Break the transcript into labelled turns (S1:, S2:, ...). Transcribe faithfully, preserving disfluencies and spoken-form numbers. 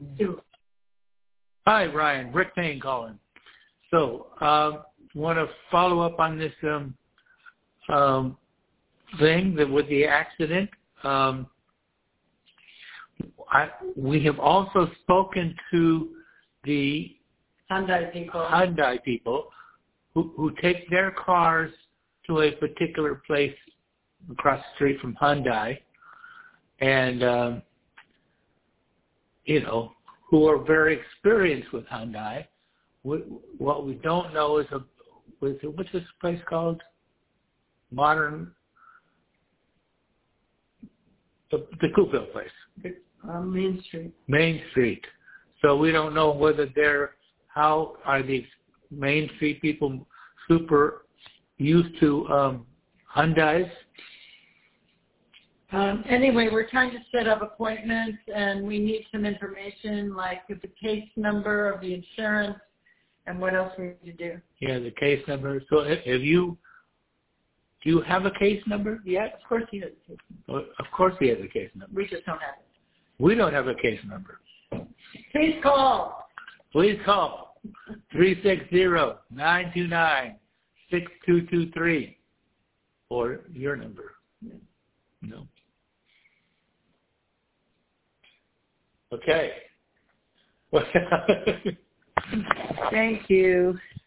S1: Hi, Ryan. Rick Payne calling. So, uh, want to follow up on this um, um, thing that with the accident. Um, I, we have also spoken to the
S2: Hyundai people,
S1: Hyundai people who, who take their cars to a particular place across the street from Hyundai, and um, you know, who are very experienced with Hyundai. We, what we don't know is a what's this place called? Modern, the, the Coupeville place.
S2: Uh, Main Street.
S1: Main Street. So we don't know whether they're, how are these Main Street people super used to um, Hyundais?
S2: Um, anyway, we're trying to set up appointments, and we need some information, like the case number of the insurance, and what else we need to do.
S1: Yeah, the case number. So have you, do you have a case number yet?
S2: Of course he has a case number.
S1: Of course he has a case number.
S2: We just don't have it.
S1: We don't have a case number.
S2: Please call.
S1: Please call three six zero, nine two nine, six two two three or your number. No. Okay.
S2: Thank you.